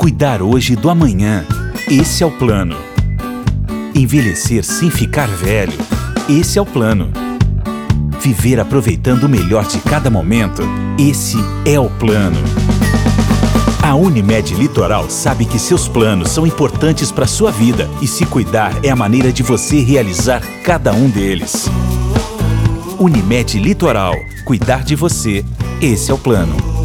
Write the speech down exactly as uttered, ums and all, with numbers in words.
Cuidar hoje do amanhã. Esse é o plano. Envelhecer sem ficar velho. Esse é o plano. Viver aproveitando o melhor de cada momento. Esse é o plano. A Unimed Litoral sabe que seus planos são importantes para a sua vida e se cuidar é a maneira de você realizar cada um deles. Unimed Litoral. Cuidar de você. Esse é o plano.